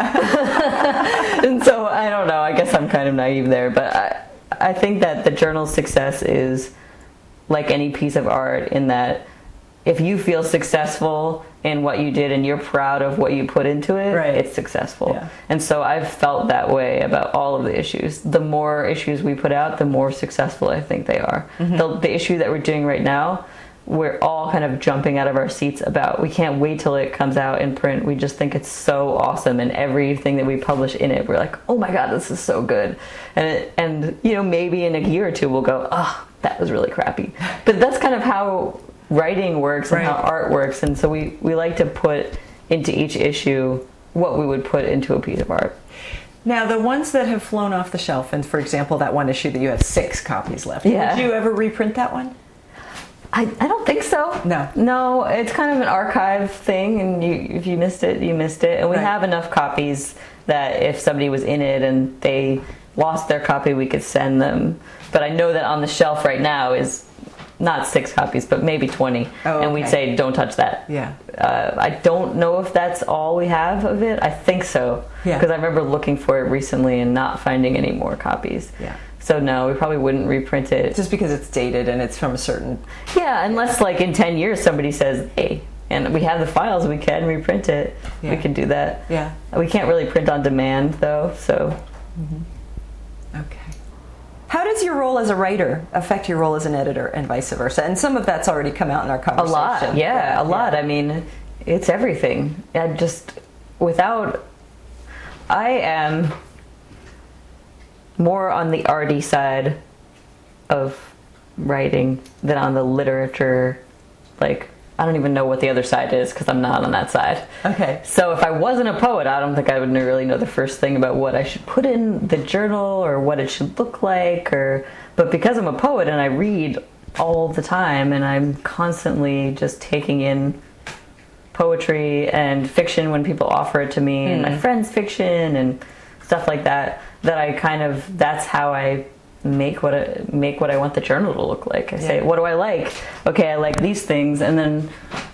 And so I don't know, I guess I'm kind of naive there, but I think that the journal's success is like any piece of art, in that if you feel successful in what you did and you're proud of what you put into it, it's successful. Yeah. And so I've felt that way about all of the issues. The more issues we put out, the more successful I think they are. Mm-hmm. The issue that we're doing right now, we're all kind of jumping out of our seats about. We can't wait till it comes out in print. We just think it's so awesome, and everything that we publish in it, we're like, oh my God, this is so good. And you know, maybe in a year or two we'll go, oh, that was really crappy. But that's kind of how writing works and how art works. And so we like to put into each issue what we would put into a piece of art. Now, the ones that have flown off the shelf, and for example, that one issue that you have 6 copies left, Yeah. would you ever reprint that one? I don't think so. No, it's kind of an archive thing, and if you missed it, you missed it. And we have enough copies that if somebody was in it and they lost their copy, we could send them. But I know that on the shelf right now is not 6 copies, but maybe 20. Oh, okay. And we'd say, don't touch that. Yeah. I don't know if that's all we have of it. I think so. Yeah. Because I remember looking for it recently and not finding any more copies. Yeah. So no, we probably wouldn't reprint it. Just because it's dated and it's from a certain... Yeah, unless like in 10 years somebody says, hey, and we have the files, we can reprint it. Yeah. We can do that. Yeah. We can't really print on demand though, so... Okay. How does your role as a writer affect your role as an editor and vice versa? And some of that's already come out in our A conversation. lot, yeah, a lot. I mean, it's everything. I am more on the arty side of writing than on the literature. Like, I don't even know what the other side is because I'm not on that side. Okay. So if I wasn't a poet, I don't think I would really know the first thing about what I should put in the journal or what it should look like. But because I'm a poet and I read all the time and I'm constantly just taking in poetry and fiction when people offer it to me and my friends' fiction and stuff like that, that's how I make what I want the journal to look like. I say, what do I like? Okay, I like these things, and then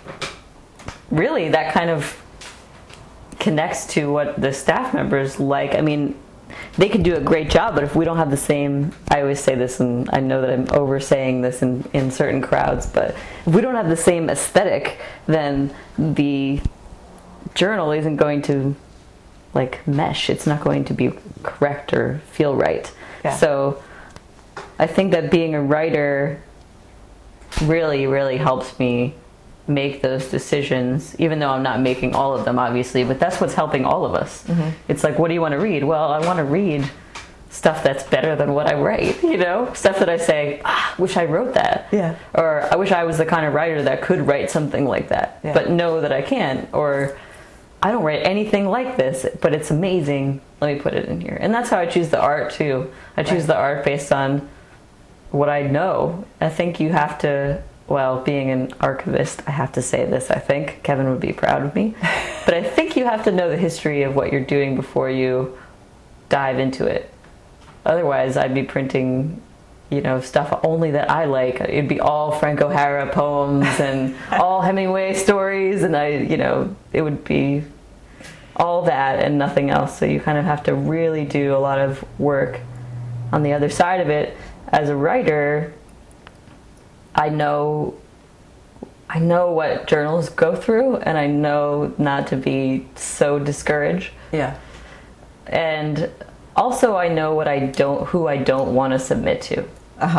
really that kind of connects to what the staff members like. I mean, they can do a great job, but if we don't have the same, I always say this, and I know that I'm oversaying this in certain crowds, but if we don't have the same aesthetic, then the journal isn't going to like mesh. It's not going to be correct or feel right. Yeah. So I think that being a writer really, really helps me make those decisions, even though I'm not making all of them, obviously, but that's what's helping all of us. It's like, what do you want to read? Well, I want to read stuff that's better than what I write, stuff that I say, wish I wrote that. Yeah. Or I wish I was the kind of writer that could write something like that, but know that I can't. Or I don't write anything like this, but it's amazing. Let me put it in here. And that's how I choose the art too. I choose the art based on what I know. I think you have to, well, being an archivist, I have to say this, I think. Kevin would be proud of me. But I think you have to know the history of what you're doing before you dive into it. Otherwise, I'd be printing, stuff only that I like. It'd be all Frank O'Hara poems and all Hemingway stories, and it would be all that and nothing else. So you kind of have to really do a lot of work on the other side of it. As a writer, I know what journals go through, and I know not to be so discouraged. Yeah. And also I know who I don't want to submit to.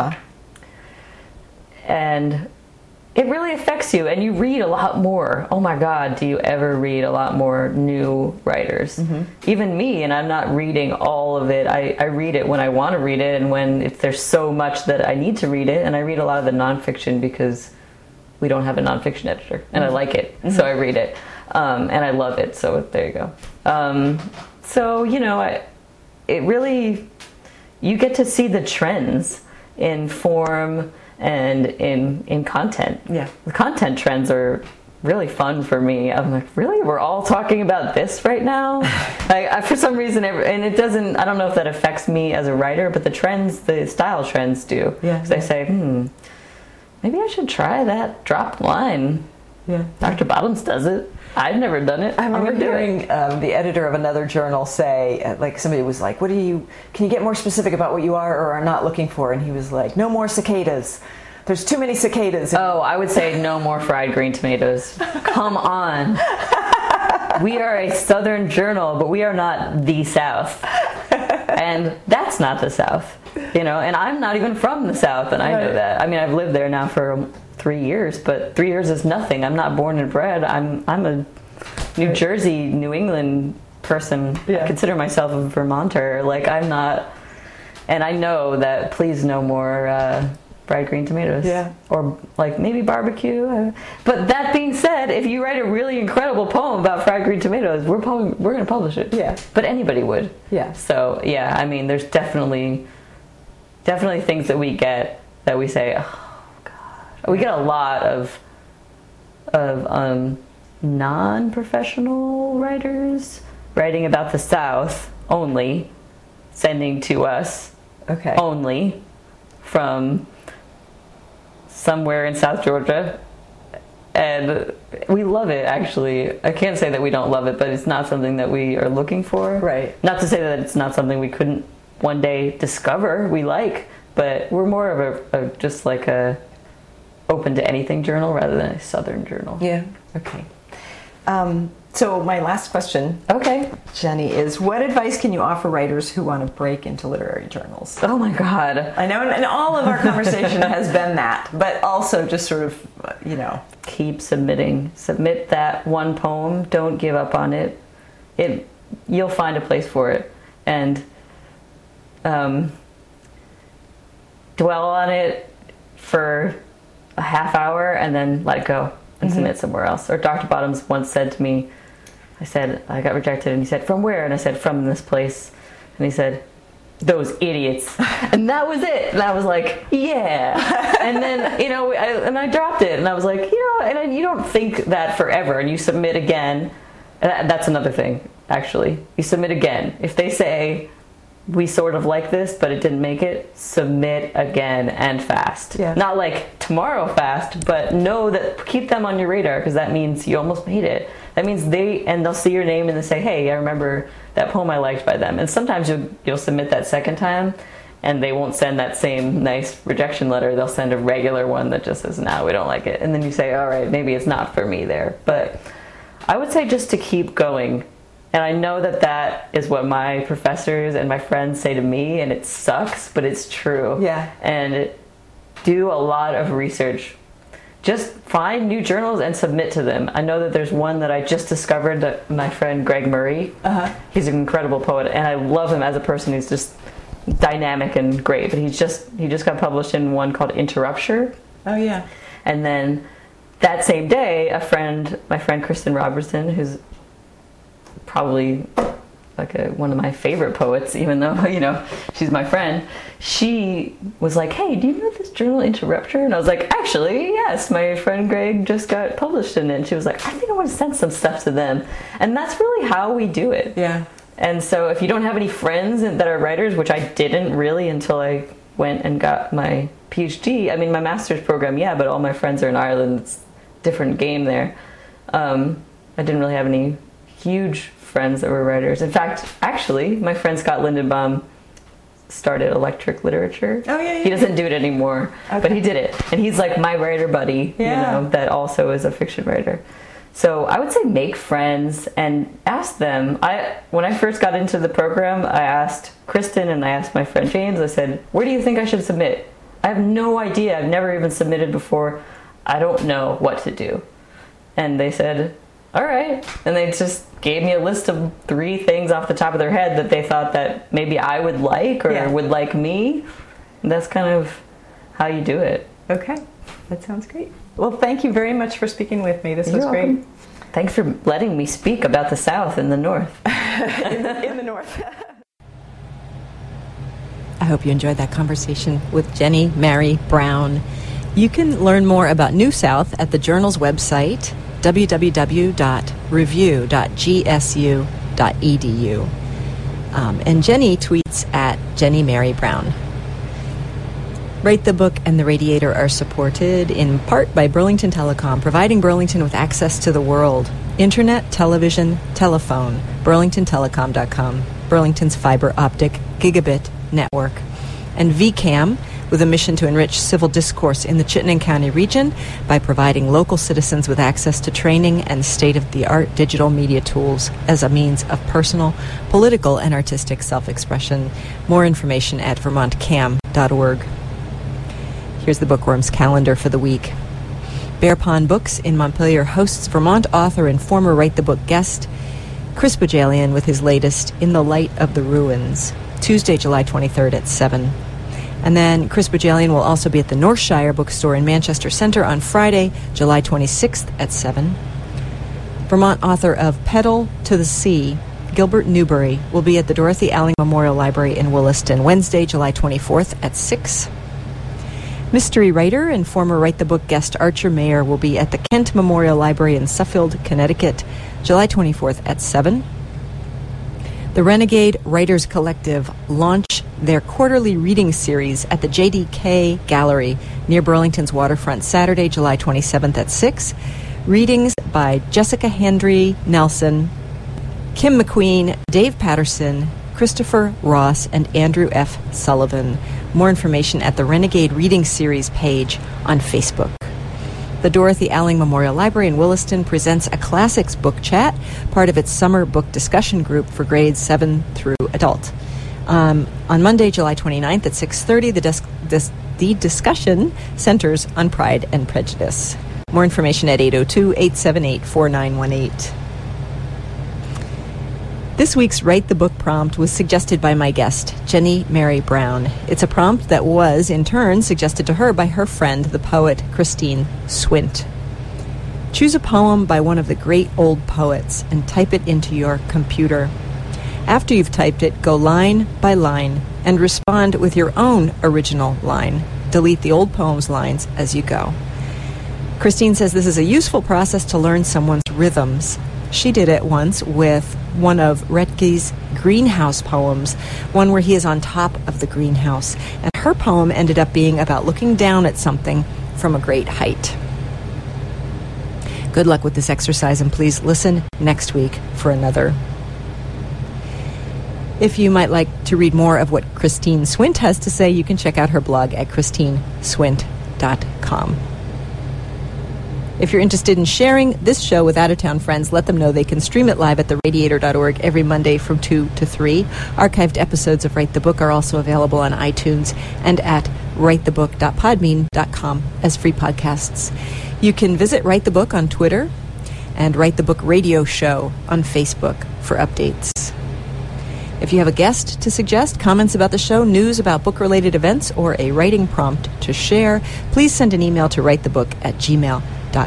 And it really affects you, and you read a lot more. Oh my God, do you ever read a lot more new writers? Even me, and I'm not reading all of it. I read it when I want to read it, and if there's so much that I need to read it, and I read a lot of the nonfiction because we don't have a nonfiction editor, and I like it, so I read it. And I love it, so there you go. So, it really, you get to see the trends in form and in content. Yeah. The content trends are really fun for me. I'm like, really? We're all talking about this right now? For some reason, and it doesn't, I don't know if that affects me as a writer, but the style trends do. Yeah. So I say, maybe I should try that drop line. Yeah. Dr. Bottoms does it. I've never done it. I remember hearing the editor of another journal say, somebody was like, can you get more specific about what you are or are not looking for? And he was like, no more cicadas. There's too many cicadas. Oh, I would say no more fried green tomatoes. Come on. We are a Southern journal, but we are not the South. And that's not the South. And I'm not even from the South, and I know that. I mean, I've lived there now for 3 years, but 3 years is nothing. I'm not born and bred. I'm a New Jersey, New England person. Yeah. I consider myself a Vermonter. I'm not, and I know that please no more fried green tomatoes. Yeah. Or like maybe barbecue. But that being said, if you write a really incredible poem about fried green tomatoes, we're going to publish it. Yeah. But anybody would. Yeah. So yeah, I mean, there's definitely things that we get that we say, oh God. We get a lot of non-professional writers writing about the South only, sending to us only from somewhere in South Georgia, and we love it. Actually, I can't say that we don't love it, but it's not something that we are looking for. Right. Not to say that it's not something we couldn't one day discover we like, but we're more of a just like a open to anything journal rather than a Southern journal. Yeah. Okay. So my last question, Jenny, is what advice can you offer writers who want to break into literary journals? Oh my God. I know, and all of our conversation has been that, but also just sort of, keep submitting. Submit that one poem. Don't give up on it. You'll find a place for it, and dwell on it for a half hour and then let it go and submit somewhere else. Or Dr. Bottoms once said to me, I said, I got rejected, and he said, from where? And I said, from this place. And he said, those idiots. And that was it. And I was like, yeah. And then, I dropped it, and I was like, and you don't think that forever, and you submit again. And that's another thing, actually. You submit again. If they say, we sort of like this, but it didn't make it, submit again and fast. Yeah. Not like tomorrow fast, but know that, keep them on your radar, because that means you almost made it. That means they'll see your name and they say, hey, I remember that poem I liked by them. And sometimes you'll submit that second time, and they won't send that same nice rejection letter. They'll send a regular one that just says, no, we don't like it. And then you say, all right, maybe it's not for me there. But I would say just to keep going. And I know that is what my professors and my friends say to me, and it sucks, but it's true. Yeah. And do a lot of research. Just find new journals and submit to them. I know that there's one that I just discovered, that my friend Greg Murray. He's an incredible poet, and I love him as a person. He's just dynamic and great. But he just got published in one called Interrupture. Oh yeah. And then that same day, my friend Kristen Robertson, who's probably like one of my favorite poets, even though she's my friend, she was like, hey, do you know this journal Interrupture? And I was like, actually, yes, my friend Greg just got published in it. And she was like, I think I want to send some stuff to them. And that's really how we do it. Yeah. And so if you don't have any friends that are writers, which I didn't really until I went and got my PhD, I mean, my master's program, yeah, but all my friends are in Ireland. It's a different game there. I didn't really have any huge friends that were writers. In fact, actually, my friend Scott Lindenbaum started Electric Literature. Oh yeah. He doesn't do it anymore, but he did it, and he's like my writer buddy. Yeah. That also is a fiction writer. So I would say make friends and ask them. When I first got into the program, I asked Kristen and I asked my friend James. I said, "Where do you think I should submit? I have no idea. I've never even submitted before. I don't know what to do." And they said, all right. And they just gave me a list of 3 things off the top of their head that they thought that maybe I would like or would like me. And that's kind of how you do it. Okay. That sounds great. Well, thank you very much for speaking with me. This was great. Thanks for letting me speak about the South and the North. in the North. I hope you enjoyed that conversation with Jenny Mary Brown. You can learn more about New South at the Journal's website, www.review.gsu.edu. And Jenny tweets at Jenny Mary Brown. Write the Book and The Radiator are supported in part by Burlington Telecom, providing Burlington with access to the world. Internet, television, telephone, burlingtontelecom.com, Burlington's fiber optic gigabit network. And VCAM, with a mission to enrich civil discourse in the Chittenden County region by providing local citizens with access to training and state-of-the-art digital media tools as a means of personal, political, and artistic self-expression. More information at vermontcam.org. Here's the Bookworm's calendar for the week. Bear Pond Books in Montpelier hosts Vermont author and former Write the Book guest Chris Bajalian with his latest In the Light of the Ruins, Tuesday, July 23rd at 7. And then Chris Bajalian will also be at the Northshire Bookstore in Manchester Centre on Friday, July 26th at 7. Vermont author of Pedal to the Sea, Gilbert Newbury, will be at the Dorothy Alling Memorial Library in Williston Wednesday, July 24th at 6. Mystery writer and former Write the Book guest Archer Mayer will be at the Kent Memorial Library in Suffield, Connecticut, July 24th at 7. The Renegade Writers Collective launch their quarterly reading series at the JDK Gallery near Burlington's waterfront Saturday, July 27th at 6. Readings by Jessica Hendry Nelson, Kim McQueen, Dave Patterson, Christopher Ross, and Andrew F. Sullivan. More information at the Renegade Reading Series page on Facebook. The Dorothy Alling Memorial Library in Williston presents a classics book chat, part of its summer book discussion group for grades 7 through adult. On Monday, July 29th at 6:30, the discussion centers on Pride and Prejudice. More information at 802-878-4918. This week's Write the Book prompt was suggested by my guest, Jenny Mary Brown. It's a prompt that was, in turn, suggested to her by her friend, the poet Christine Swint. Choose a poem by one of the great old poets and type it into your computer. After you've typed it, go line by line and respond with your own original line. Delete the old poem's lines as you go. Christine says this is a useful process to learn someone's rhythms. She did it once with one of Retke's greenhouse poems, one where he is on top of the greenhouse. And her poem ended up being about looking down at something from a great height. Good luck with this exercise, and please listen next week for another. If you might like to read more of what Christine Swint has to say, you can check out her blog at christineswint.com. If you're interested in sharing this show with out-of-town friends, let them know they can stream it live at theradiator.org every Monday from 2 to 3. Archived episodes of Write the Book are also available on iTunes and at writethebook.podbean.com as free podcasts. You can visit Write the Book on Twitter and Write the Book Radio Show on Facebook for updates. If you have a guest to suggest, comments about the show, news about book-related events, or a writing prompt to share, please send an email to writethebook@gmail.com.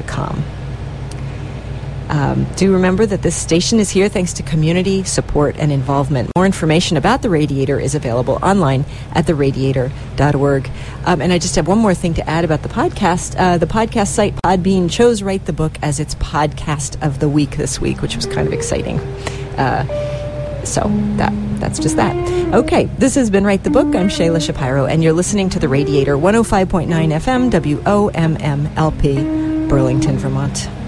Do remember that this station is here thanks to community support and involvement. More information about The Radiator is available online at theradiator.org. And I just have one more thing to add about the podcast. The podcast site Podbean chose Write the Book as its podcast of the week this week, which was kind of exciting. So that's just that. Okay, this has been Write the Book. I'm Shayla Shapiro, and you're listening to The Radiator, 105.9 FM, WOMMLP, Burlington, Vermont.